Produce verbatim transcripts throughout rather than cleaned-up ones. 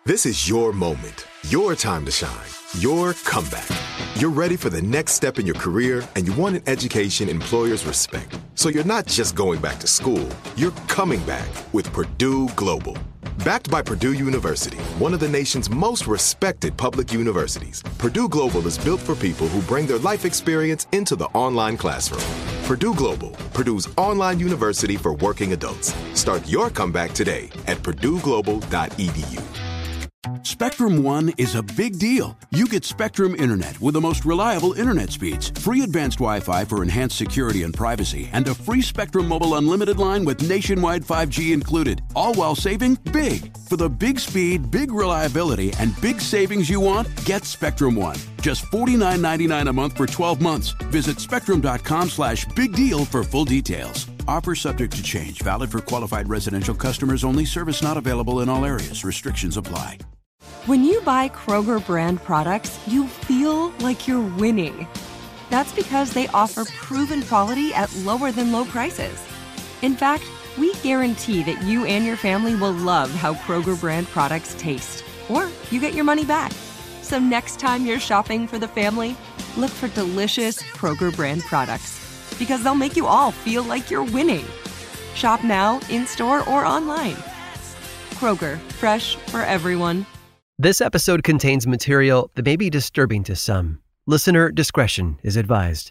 This is your moment, your time to shine, your comeback. You're ready for the next step in your career, and you want an education employers respect. So you're not just going back to school, you're coming back with Purdue Global. Backed by Purdue University, one of the nation's most respected public universities, Purdue Global is built for people who bring their life experience into the online classroom. Purdue Global, Purdue's online university for working adults. Start your comeback today at purdue global dot e d u. Spectrum One is a big deal. You get Spectrum Internet with the most reliable internet speeds, free advanced Wi-Fi for enhanced security and privacy, and a free Spectrum Mobile Unlimited line with nationwide five G included, all while saving big. For the big speed, big reliability, and big savings you want, get Spectrum One. Just forty-nine ninety-nine a month for twelve months. Visit spectrum.com slash big deal for full details. Offer subject to change. Valid for qualified residential customers only. Service not available in all areas. Restrictions apply. When you buy Kroger brand products, you feel like you're winning. That's because they offer proven quality at lower than low prices. In fact, we guarantee that you and your family will love how Kroger brand products taste, or you get your money back. So next time you're shopping for the family, look for delicious Kroger brand products, because they'll make you all feel like you're winning. Shop now, in-store, or online. Kroger, fresh for everyone. This episode contains material that may be disturbing to some. Listener discretion is advised.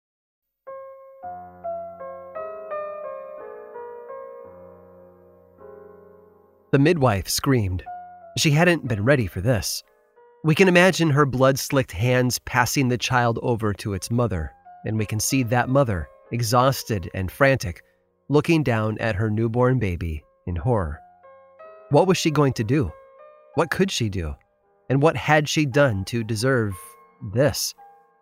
The midwife screamed. She hadn't been ready for this. We can imagine her blood-slicked hands passing the child over to its mother, and we can see that mother, exhausted and frantic, looking down at her newborn baby in horror. What was she going to do? What could she do? And what had she done to deserve this?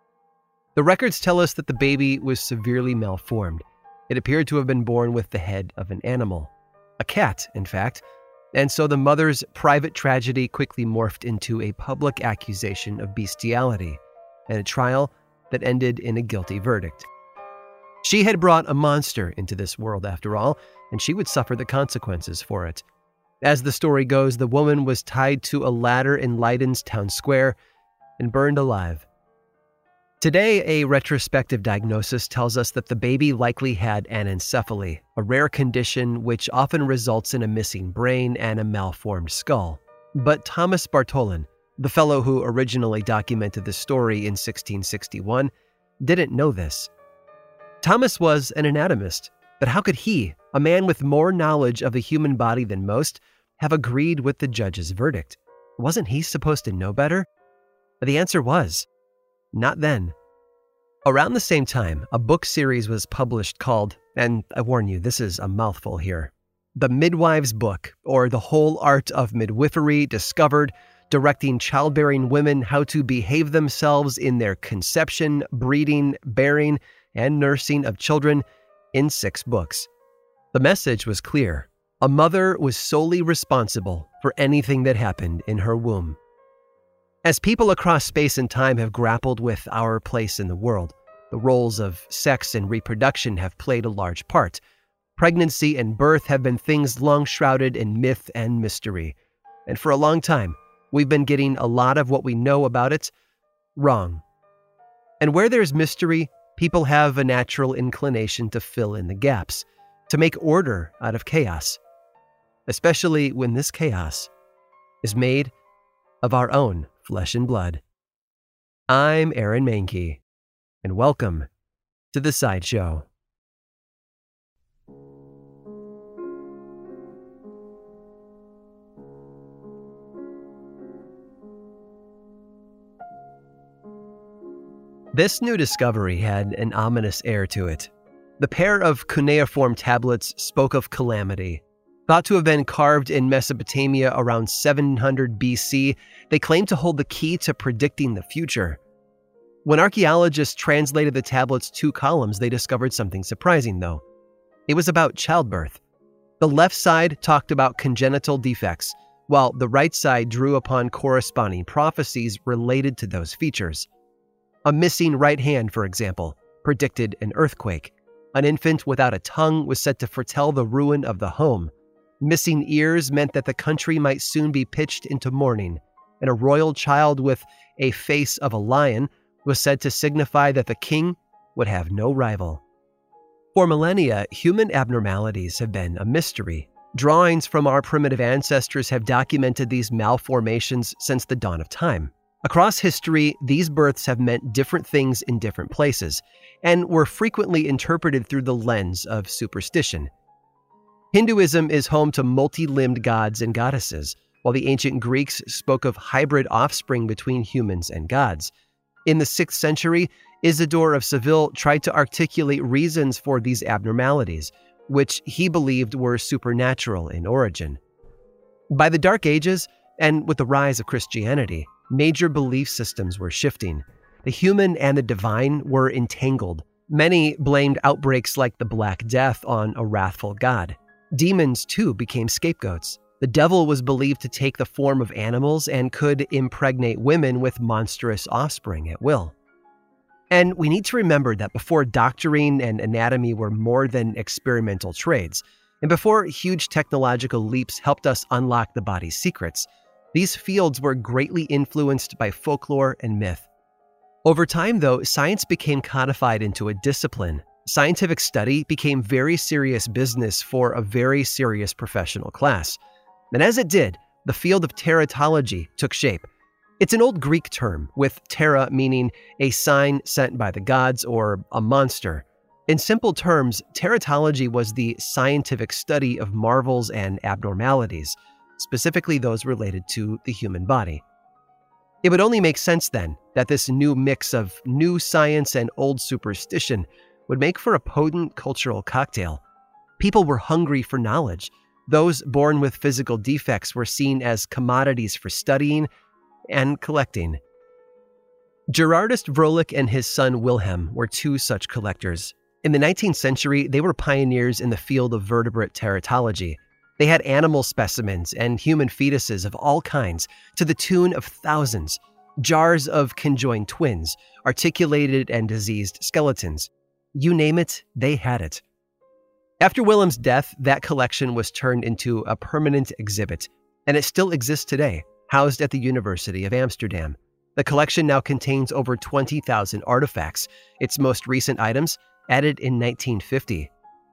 The records tell us that the baby was severely malformed. It appeared to have been born with the head of an animal. A cat, in fact. And so the mother's private tragedy quickly morphed into a public accusation of bestiality and a trial that ended in a guilty verdict. She had brought a monster into this world, after all, and she would suffer the consequences for it. As the story goes, the woman was tied to a ladder in Leiden's town square and burned alive. Today, a retrospective diagnosis tells us that the baby likely had anencephaly, a rare condition which often results in a missing brain and a malformed skull. But Thomas Bartholin, the fellow who originally documented the story in sixteen sixty-one, didn't know this. Thomas was an anatomist, but how could he, a man with more knowledge of the human body than most, have agreed with the judge's verdict? Wasn't he supposed to know better? The answer was, not then. Around the same time, a book series was published called, and I warn you, this is a mouthful here, The Midwives Book, or The Whole Art of Midwifery Discovered, directing childbearing women how to behave themselves in their conception, breeding, bearing, and nursing of children in six books. The message was clear. A mother was solely responsible for anything that happened in her womb. As people across space and time have grappled with our place in the world, the roles of sex and reproduction have played a large part. Pregnancy and birth have been things long shrouded in myth and mystery. And for a long time, we've been getting a lot of what we know about it wrong. And where there's mystery, people have a natural inclination to fill in the gaps, to make order out of chaos, especially when this chaos is made of our own flesh and blood. I'm Aaron Mahnke, and welcome to The Sideshow. This new discovery had an ominous air to it. The pair of cuneiform tablets spoke of calamity. Thought to have been carved in Mesopotamia around seven hundred B C, they claimed to hold the key to predicting the future. When archaeologists translated the tablets' two columns, they discovered something surprising, though. It was about childbirth. The left side talked about congenital defects, while the right side drew upon corresponding prophecies related to those features. A missing right hand, for example, predicted an earthquake. An infant without a tongue was said to foretell the ruin of the home. Missing ears meant that the country might soon be pitched into mourning, and a royal child with a face of a lion was said to signify that the king would have no rival. For millennia, human abnormalities have been a mystery. Drawings from our primitive ancestors have documented these malformations since the dawn of time. Across history, these births have meant different things in different places, and were frequently interpreted through the lens of superstition. Hinduism is home to multi-limbed gods and goddesses, while the ancient Greeks spoke of hybrid offspring between humans and gods. In the sixth century, Isidore of Seville tried to articulate reasons for these abnormalities, which he believed were supernatural in origin. By the Dark Ages, and with the rise of Christianity, major belief systems were shifting. The human and the divine were entangled. Many blamed outbreaks like the Black Death on a wrathful god. Demons, too, became scapegoats. The devil was believed to take the form of animals and could impregnate women with monstrous offspring at will. And we need to remember that before doctoring and anatomy were more than experimental trades, and before huge technological leaps helped us unlock the body's secrets, these fields were greatly influenced by folklore and myth. Over time, though, science became codified into a discipline. Scientific study became very serious business for a very serious professional class. And as it did, the field of teratology took shape. It's an old Greek term, with tera meaning a sign sent by the gods or a monster. In simple terms, teratology was the scientific study of marvels and abnormalities, specifically those related to the human body. It would only make sense then that this new mix of new science and old superstition would make for a potent cultural cocktail. People were hungry for knowledge. Those born with physical defects were seen as commodities for studying and collecting. Gerardus Vrolik and his son Wilhelm were two such collectors. In the nineteenth century, they were pioneers in the field of vertebrate teratology. They had animal specimens and human fetuses of all kinds, to the tune of thousands, jars of conjoined twins, articulated and diseased skeletons. You name it, they had it. After Wilhelm's death, that collection was turned into a permanent exhibit, and it still exists today, housed at the University of Amsterdam. The collection now contains over twenty thousand artifacts, its most recent items added in nineteen fifty.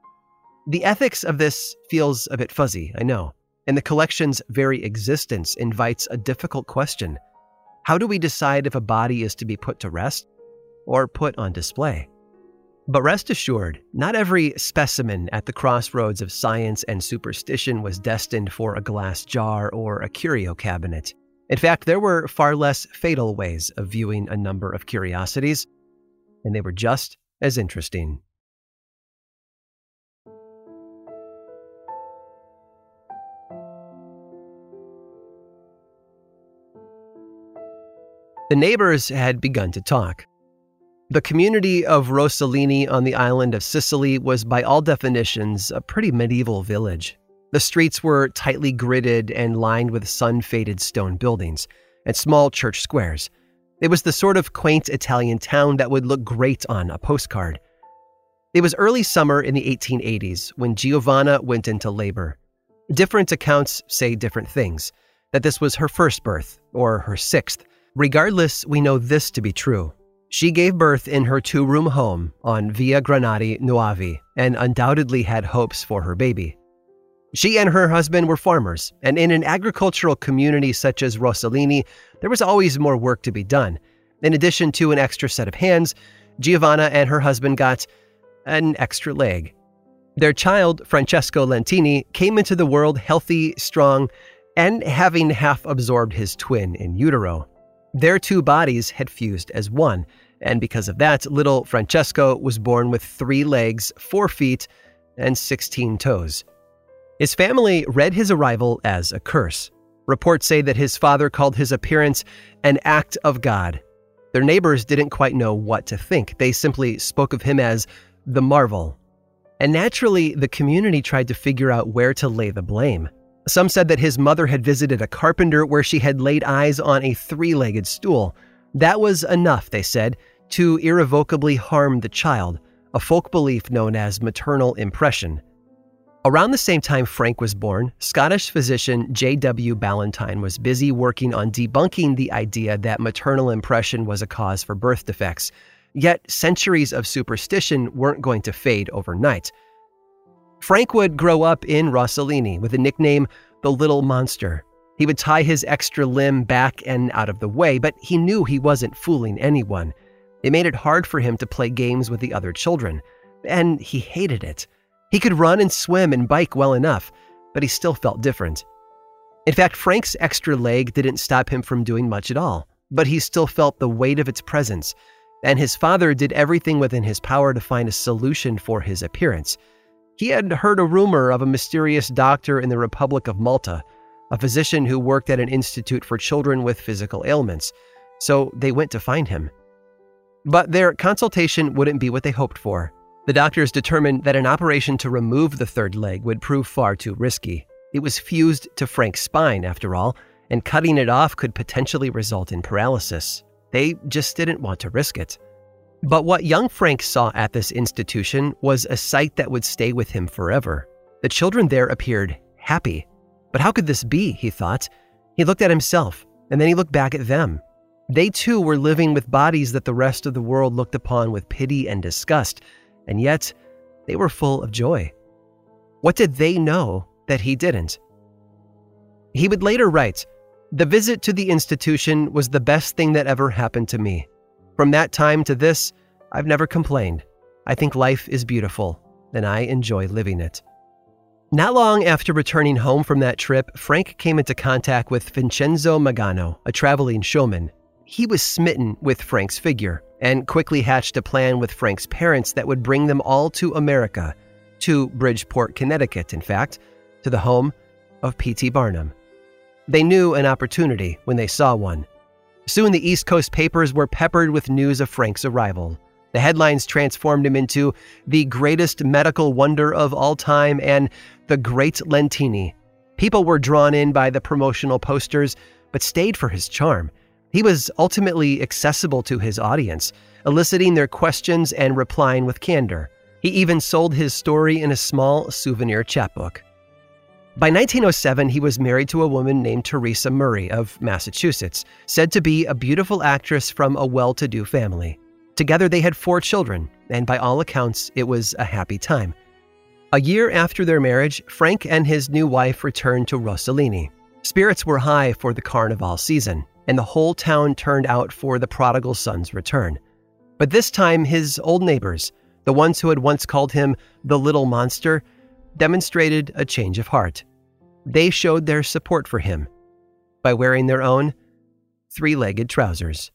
The ethics of this feels a bit fuzzy, I know, and the collection's very existence invites a difficult question. How do we decide if a body is to be put to rest or put on display? But rest assured, not every specimen at the crossroads of science and superstition was destined for a glass jar or a curio cabinet. In fact, there were far less fatal ways of viewing a number of curiosities, and they were just as interesting. The neighbors had begun to talk. The community of Rossellini on the island of Sicily was by all definitions a pretty medieval village. The streets were tightly gridded and lined with sun-faded stone buildings and small church squares. It was the sort of quaint Italian town that would look great on a postcard. It was early summer in the eighteen eighties when Giovanna went into labor. Different accounts say different things, that this was her first birth or her sixth. Regardless, we know this to be true. She gave birth in her two-room home on Via Granati Nuovi and undoubtedly had hopes for her baby. She and her husband were farmers, and in an agricultural community such as Rossellini, there was always more work to be done. In addition to an extra set of hands, Giovanna and her husband got an extra leg. Their child, Francesco Lentini, came into the world healthy, strong, and having half absorbed his twin in utero. Their two bodies had fused as one, and because of that, little Francesco was born with three legs, four feet, and sixteen toes. His family read his arrival as a curse. Reports say that his father called his appearance an act of God. Their neighbors didn't quite know what to think. They simply spoke of him as the marvel. And naturally, the community tried to figure out where to lay the blame. Some said that his mother had visited a carpenter where she had laid eyes on a three-legged stool. That was enough, they said, to irrevocably harm the child, a folk belief known as maternal impression. Around the same time Frank was born, Scottish physician J W Ballantyne was busy working on debunking the idea that maternal impression was a cause for birth defects. Yet centuries of superstition weren't going to fade overnight. Frank would grow up in Rossellini with the nickname the Little Monster. He would tie his extra limb back and out of the way, but he knew he wasn't fooling anyone. It made it hard for him to play games with the other children, and he hated it. He could run and swim and bike well enough, but he still felt different. In fact, Frank's extra leg didn't stop him from doing much at all, but he still felt the weight of its presence, and his father did everything within his power to find a solution for his appearance. He had heard a rumor of a mysterious doctor in the Republic of Malta, a physician who worked at an institute for children with physical ailments, so they went to find him. But their consultation wouldn't be what they hoped for. The doctors determined that an operation to remove the third leg would prove far too risky. It was fused to Frank's spine, after all, and cutting it off could potentially result in paralysis. They just didn't want to risk it. But what young Frank saw at this institution was a sight that would stay with him forever. The children there appeared happy. But how could this be, he thought? He looked at himself, and then he looked back at them. They too were living with bodies that the rest of the world looked upon with pity and disgust, and yet they were full of joy. What did they know that he didn't? He would later write, "The visit to the institution was the best thing that ever happened to me. From that time to this, I've never complained. I think life is beautiful, and I enjoy living it." Not long after returning home from that trip, Frank came into contact with Vincenzo Magano, a traveling showman. He was smitten with Frank's figure and quickly hatched a plan with Frank's parents that would bring them all to America, to Bridgeport, Connecticut, in fact, to the home of P T Barnum. They knew an opportunity when they saw one. Soon the East Coast papers were peppered with news of Frank's arrival. The headlines transformed him into the greatest medical wonder of all time and the Great Lentini. People were drawn in by the promotional posters, but stayed for his charm. He was ultimately accessible to his audience, eliciting their questions and replying with candor. He even sold his story in a small souvenir chapbook. By nineteen oh seven, he was married to a woman named Teresa Murray of Massachusetts, said to be a beautiful actress from a well-to-do family. Together they had four children, and by all accounts, it was a happy time. A year after their marriage, Frank and his new wife returned to Rossellini. Spirits were high for the Carnival season, and the whole town turned out for the prodigal son's return. But this time, his old neighbors, the ones who had once called him the Little Monster, demonstrated a change of heart. They showed their support for him by wearing their own three-legged trousers.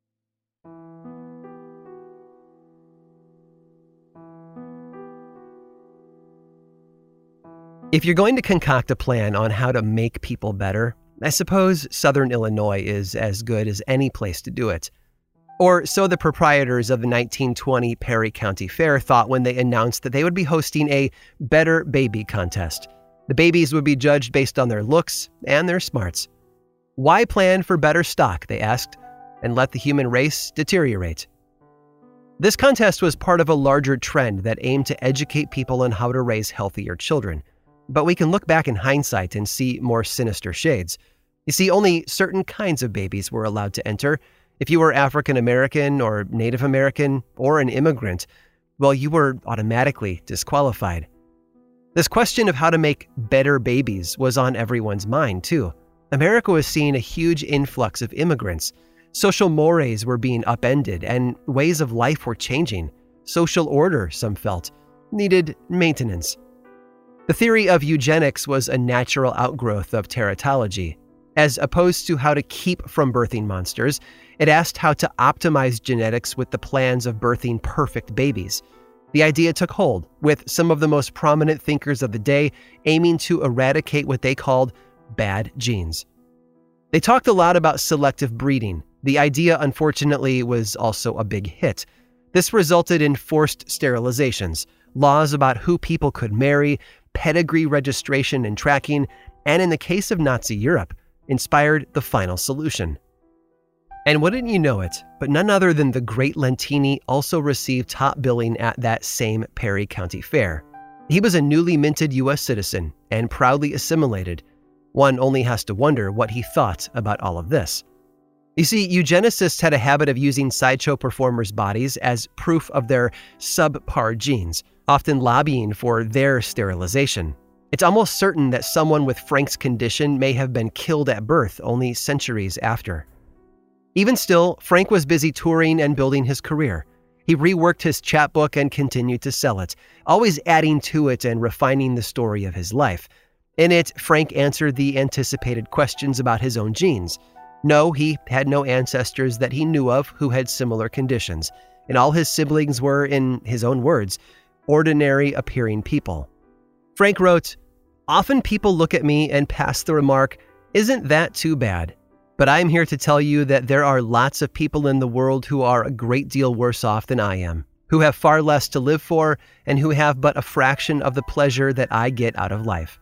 If you're going to concoct a plan on how to make people better, I suppose Southern Illinois is as good as any place to do it. Or so the proprietors of the nineteen twenty Perry County Fair thought when they announced that they would be hosting a Better Baby contest. The babies would be judged based on their looks and their smarts. Why plan for better stock, they asked, and let the human race deteriorate? This contest was part of a larger trend that aimed to educate people on how to raise healthier children. But we can look back in hindsight and see more sinister shades. You see, only certain kinds of babies were allowed to enter. If you were African American or Native American or an immigrant, well, you were automatically disqualified. This question of how to make better babies was on everyone's mind, too. America was seeing a huge influx of immigrants. Social mores were being upended, and ways of life were changing. Social order, some felt, needed maintenance. The theory of eugenics was a natural outgrowth of teratology. As opposed to how to keep from birthing monsters, it asked how to optimize genetics with the plans of birthing perfect babies. The idea took hold, with some of the most prominent thinkers of the day aiming to eradicate what they called bad genes. They talked a lot about selective breeding. The idea, unfortunately, was also a big hit. This resulted in forced sterilizations, laws about who people could marry, pedigree registration and tracking, and in the case of Nazi Europe, inspired the final solution. And wouldn't you know it, but none other than the Great Lentini also received top billing at that same Perry County Fair. He was a newly minted U S citizen and proudly assimilated. One only has to wonder what he thought about all of this. You see, eugenicists had a habit of using sideshow performers' bodies as proof of their subpar genes, often lobbying for their sterilization. It's almost certain that someone with Frank's condition may have been killed at birth only centuries after. Even still, Frank was busy touring and building his career. He reworked his chapbook and continued to sell it, always adding to it and refining the story of his life. In it, Frank answered the anticipated questions about his own genes. No, he had no ancestors that he knew of who had similar conditions, and all his siblings were, in his own words, ordinary-appearing people. Frank wrote, "Often people look at me and pass the remark, 'Isn't that too bad?' But I'm here to tell you that there are lots of people in the world who are a great deal worse off than I am, who have far less to live for, and who have but a fraction of the pleasure that I get out of life."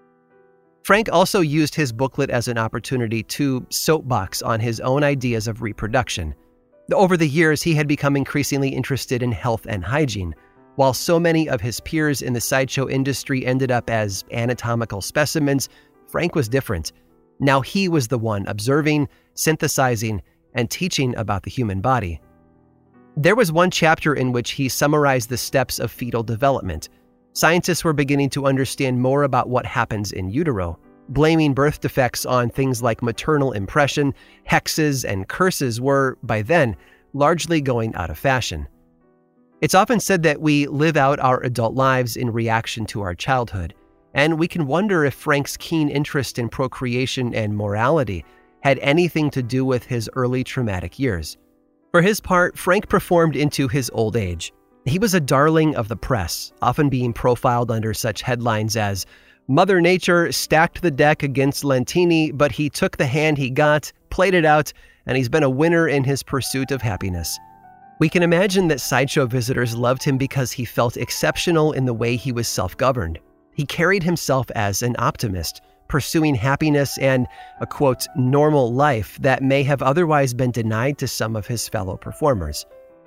Frank also used his booklet as an opportunity to soapbox on his own ideas of reproduction. Over the years, he had become increasingly interested in health and hygiene. While so many of his peers in the sideshow industry ended up as anatomical specimens, Frank was different. Now he was the one observing, synthesizing, and teaching about the human body. There was one chapter in which he summarized the steps of fetal development. Scientists were beginning to understand more about what happens in utero. Blaming birth defects on things like maternal impression, hexes, and curses were, by then, largely going out of fashion. It's often said that we live out our adult lives in reaction to our childhood, and we can wonder if Frank's keen interest in procreation and morality had anything to do with his early traumatic years. For his part, Frank performed into his old age. He was a darling of the press, often being profiled under such headlines as, "Mother Nature stacked the deck against Lentini, but he took the hand he got, played it out, and he's been a winner in his pursuit of happiness." We can imagine that sideshow visitors loved him because he felt exceptional in the way he was self-governed. He carried himself as an optimist, pursuing happiness and a, quote, normal life that may have otherwise been denied to some of his fellow performers.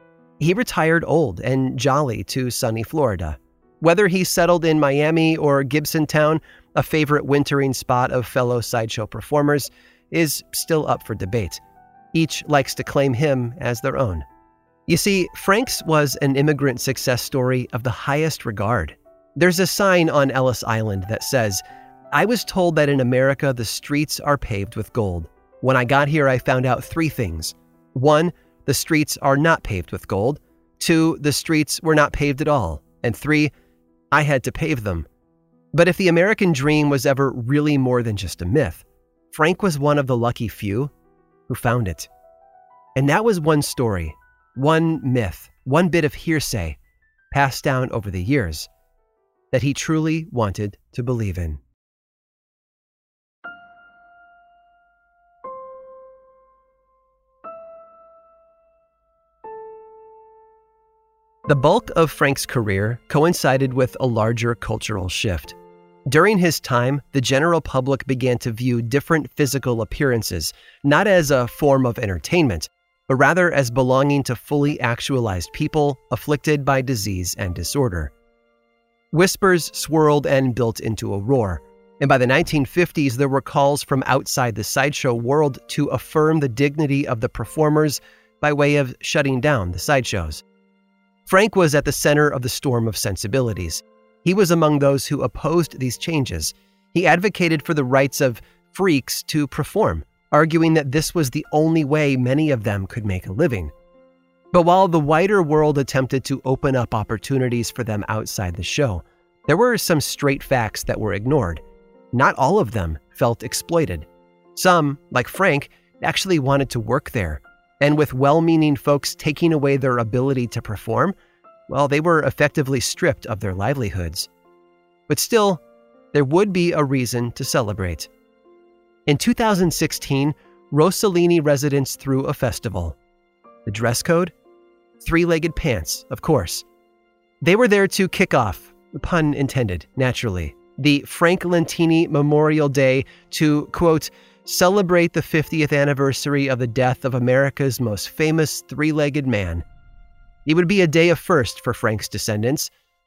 He retired old and jolly to sunny Florida. Whether he settled in Miami or Gibsontown, a favorite wintering spot of fellow sideshow performers, is still up for debate. Each likes to claim him as their own. You see, Frank's was an immigrant success story of the highest regard. There's a sign on Ellis Island that says, "I was told that in America the streets are paved with gold. When I got here, I found out three things. One, the streets are not paved with gold. Two, the streets were not paved at all. And three, I had to pave them." But if the American dream was ever really more than just a myth, Frank was one of the lucky few who found it. And that was one story, one myth, one bit of hearsay passed down over the years that he truly wanted to believe in. The bulk of Frank's career coincided with a larger cultural shift. During his time, the general public began to view different physical appearances not as a form of entertainment, but rather as belonging to fully actualized people afflicted by disease and disorder. Whispers swirled and built into a roar, and by the nineteen fifties there were calls from outside the sideshow world to affirm the dignity of the performers by way of shutting down the sideshows. Frank was at the center of the storm of sensibilities. He was among those who opposed these changes. He advocated for the rights of freaks to perform, arguing that this was the only way many of them could make a living. But while the wider world attempted to open up opportunities for them outside the show, there were some straight facts that were ignored. Not all of them felt exploited. Some, like Frank, actually wanted to work there. And with well-meaning folks taking away their ability to perform, well, they were effectively stripped of their livelihoods. But still, there would be a reason to celebrate. In two thousand sixteen, Rossellini residents threw a festival. The dress code? Three-legged pants, of course. They were there to kick off, pun intended, naturally, the Frank Lentini Memorial Day to, quote, celebrate the fiftieth anniversary of the death of America's most famous three-legged man. It would be a day of first for Frank's descendants.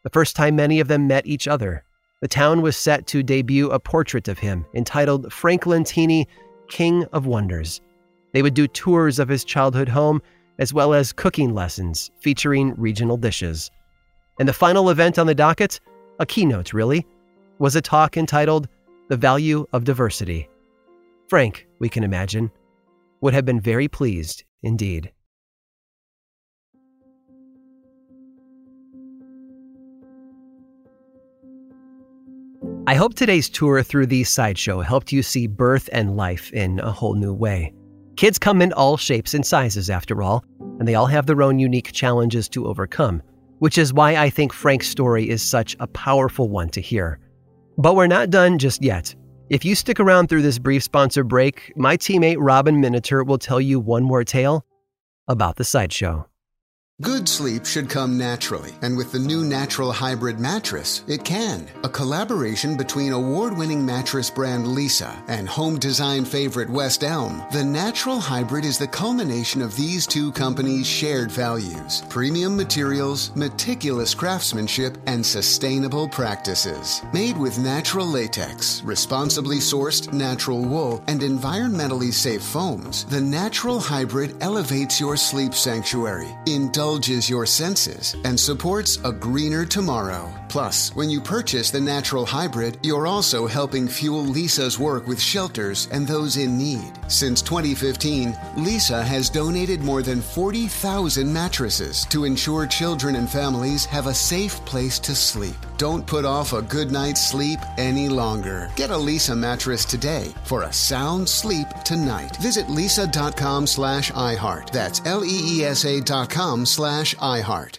the first time many of them met each other. The town was set to debut a portrait of him entitled Franklin Tini, King of Wonders. They would do tours of his childhood home, as well as cooking lessons featuring regional dishes. And the final event on the docket, a keynote really, was a talk entitled The Value of Diversity. Frank, we can imagine, would have been very pleased indeed. I hope today's tour through the sideshow helped you see birth and life in a whole new way. Kids come in all shapes and sizes, after all, and they all have their own unique challenges to overcome, which is why I think Frank's story is such a powerful one to hear. But we're not done just yet. If you stick around through this brief sponsor break, my teammate Robin Miniter will tell you one more tale about the sideshow. Good sleep should come naturally, and with the new Natural Hybrid mattress, it can. A collaboration between award-winning mattress brand Leesa and home design favorite West Elm, the Natural Hybrid is the culmination of these two companies' shared values: premium materials, meticulous craftsmanship, and sustainable practices. Made with natural latex, responsibly sourced natural wool, and environmentally safe foams, the Natural Hybrid elevates your sleep sanctuary, indulges your senses, and supports a greener tomorrow. Plus, when you purchase the Natural Hybrid, you're also helping fuel Leesa's work with shelters and those in need. Since twenty fifteen, Leesa has donated more than forty thousand mattresses to ensure children and families have a safe place to sleep. Don't put off a good night's sleep any longer. Get a Leesa mattress today for a sound sleep tonight. Visit leesa.com slash iHeart. That's L-E-E-S-A dot com slash iHeart.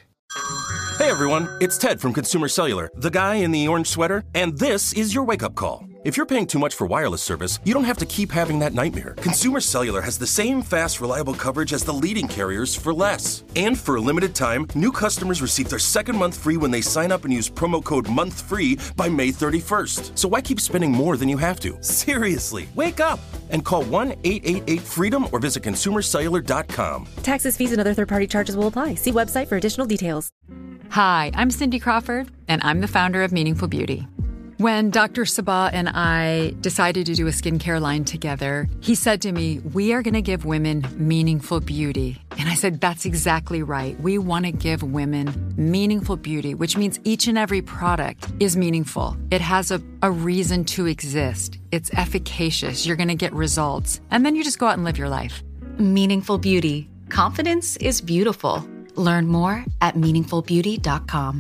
Hey everyone, it's Ted from Consumer Cellular, the guy in the orange sweater, and this is your wake-up call. If you're paying too much for wireless service, you don't have to keep having that nightmare. Consumer Cellular has the same fast, reliable coverage as the leading carriers for less. And for a limited time, new customers receive their second month free when they sign up and use promo code MONTHFREE by May thirty-first. So why keep spending more than you have to? Seriously, wake up and call one eight eight eight FREEDOM or visit consumer cellular dot com. Taxes, fees, and other third-party charges will apply. See website for additional details. Hi, I'm Cindy Crawford, and I'm the founder of Meaningful Beauty. When Doctor Sabah and I decided to do a skincare line together, he said to me, we are going to give women meaningful beauty. And I said, that's exactly right. We want to give women meaningful beauty, which means each and every product is meaningful. It has a, a reason to exist. It's efficacious. You're going to get results. And then you just go out and live your life. Meaningful Beauty. Confidence is beautiful. Learn more at meaningful beauty dot com.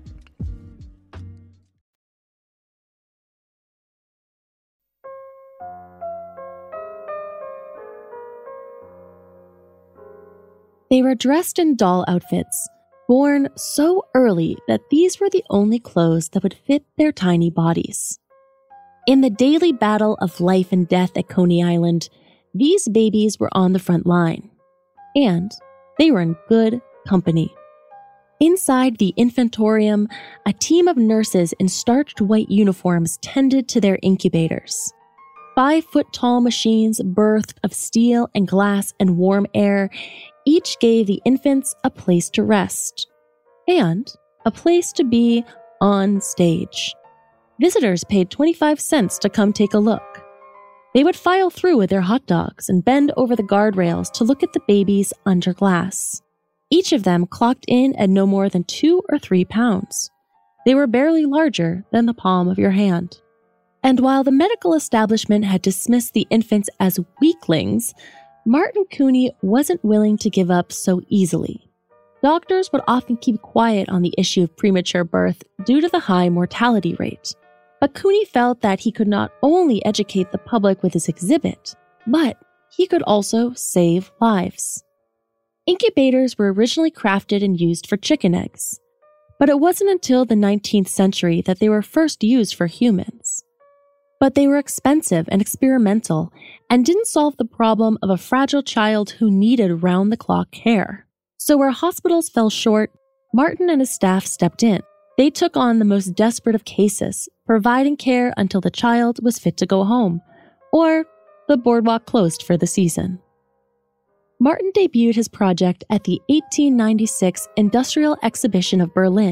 They were dressed in doll outfits, born so early that these were the only clothes that would fit their tiny bodies. In the daily battle of life and death at Coney Island, these babies were on the front line, and they were in good company. Inside the infantorium, a team of nurses in starched white uniforms tended to their incubators. Five-foot-tall machines birthed of steel and glass and warm air each gave the infants a place to rest and a place to be on stage. Visitors paid twenty-five cents to come take a look. They would file through with their hot dogs and bend over the guardrails to look at the babies under glass. Each of them clocked in at no more than two or three pounds. They were barely larger than the palm of your hand. And while the medical establishment had dismissed the infants as weaklings, Martin Cooney wasn't willing to give up so easily. Doctors would often keep quiet on the issue of premature birth due to the high mortality rate. But Cooney felt that he could not only educate the public with his exhibit, but he could also save lives. Incubators were originally crafted and used for chicken eggs, but it wasn't until the nineteenth century that they were first used for humans. But they were expensive and experimental and didn't solve the problem of a fragile child who needed round-the-clock care. So where hospitals fell short, Martin and his staff stepped in. They took on the most desperate of cases, providing care until the child was fit to go home, or the boardwalk closed for the season. Martin debuted his project at the eighteen ninety-six Industrial Exhibition of Berlin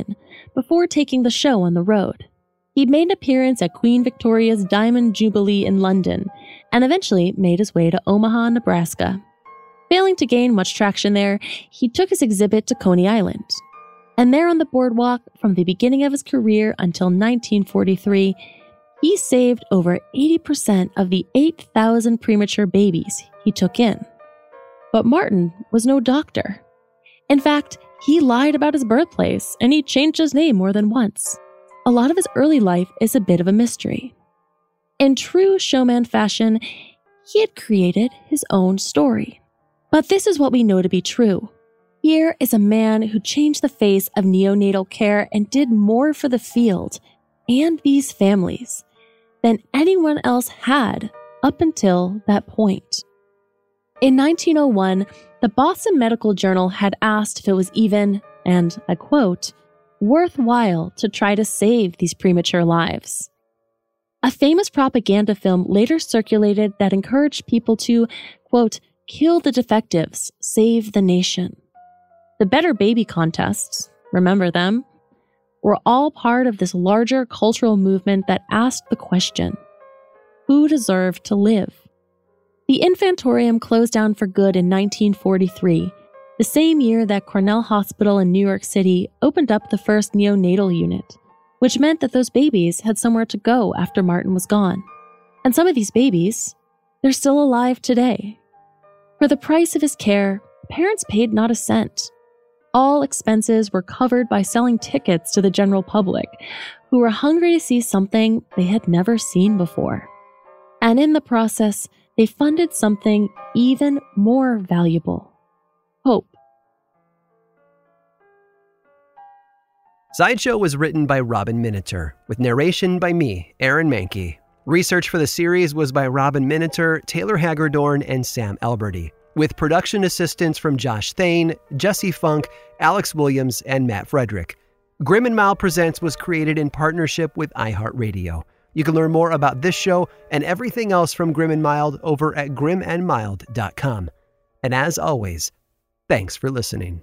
before taking the show on the road. He made an appearance at Queen Victoria's Diamond Jubilee in London and eventually made his way to Omaha, Nebraska. Failing to gain much traction there, he took his exhibit to Coney Island. And there on the boardwalk, from the beginning of his career until nineteen forty-three, he saved over eighty percent of the eight thousand premature babies he took in. But Martin was no doctor. In fact, he lied about his birthplace and he changed his name more than once. A lot of his early life is a bit of a mystery. In true showman fashion, he had created his own story. But this is what we know to be true. Here is a man who changed the face of neonatal care and did more for the field and these families than anyone else had up until that point. In nineteen oh one, the Boston Medical Journal had asked if it was even, and I quote, worthwhile to try to save these premature lives. A famous propaganda film later circulated that encouraged people to, quote, kill the defectives, save the nation. The Better Baby contests, remember them, were all part of this larger cultural movement that asked the question, who deserved to live? The Infantorium closed down for good in nineteen forty-three, the same year that Cornell Hospital in New York City opened up the first neonatal unit, which meant that those babies had somewhere to go after Martin was gone. And some of these babies, they're still alive today. For the price of his care, parents paid not a cent. All expenses were covered by selling tickets to the general public, who were hungry to see something they had never seen before. And in the process, they funded something even more valuable: hope. Sideshow was written by Robin Miniter, with narration by me, Aaron Mahnke. Research for the series was by Robin Miniter, Taylor Hagerdorn, and Sam Alberti, with production assistance from Josh Thane, Jesse Funk, Alex Williams, and Matt Frederick. Grim and Mild Presents was created in partnership with iHeartRadio. You can learn more about this show and everything else from Grim and Mild over at grim and mild dot com. And as always, thanks for listening.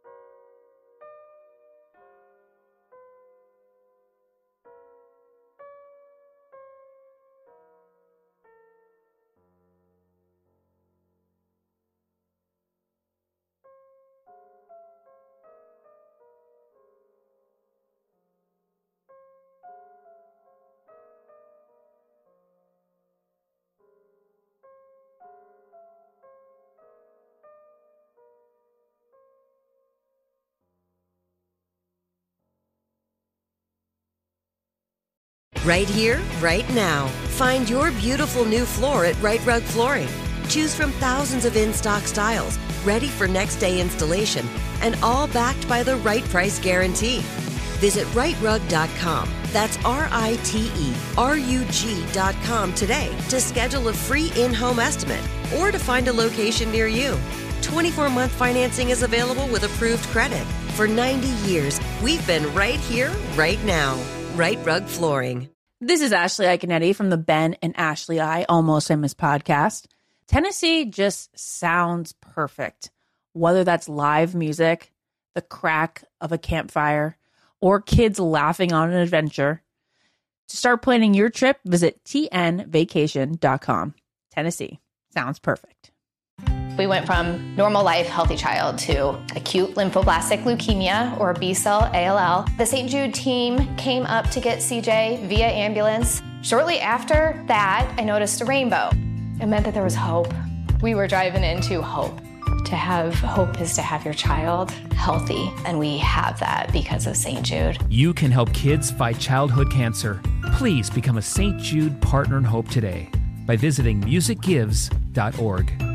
Right here, right now. Find your beautiful new floor at Rite Rug Flooring. Choose from thousands of in-stock styles, ready for next day installation, and all backed by the right price guarantee. Visit rite rug dot com. That's R I T E R U G dot com today to schedule a free in-home estimate or to find a location near you. twenty-four month financing is available with approved credit. For ninety years, we've been right here, right now. Rite Rug Flooring. This is Ashley Iconetti from the Ben and Ashley I Almost Famous podcast. Tennessee just sounds perfect. Whether that's live music, the crack of a campfire, or kids laughing on an adventure. To start planning your trip, visit T N vacation dot com. Tennessee sounds perfect. We went from normal life, healthy child to acute lymphoblastic leukemia, or B-cell A L L. The Saint Jude team came up to get C J via ambulance. Shortly after that, I noticed a rainbow. It meant that there was hope. We were driving into hope. To have hope is to have your child healthy, and we have that because of Saint Jude. You can help kids fight childhood cancer. Please become a Saint Jude Partner in Hope today by visiting music gives dot org.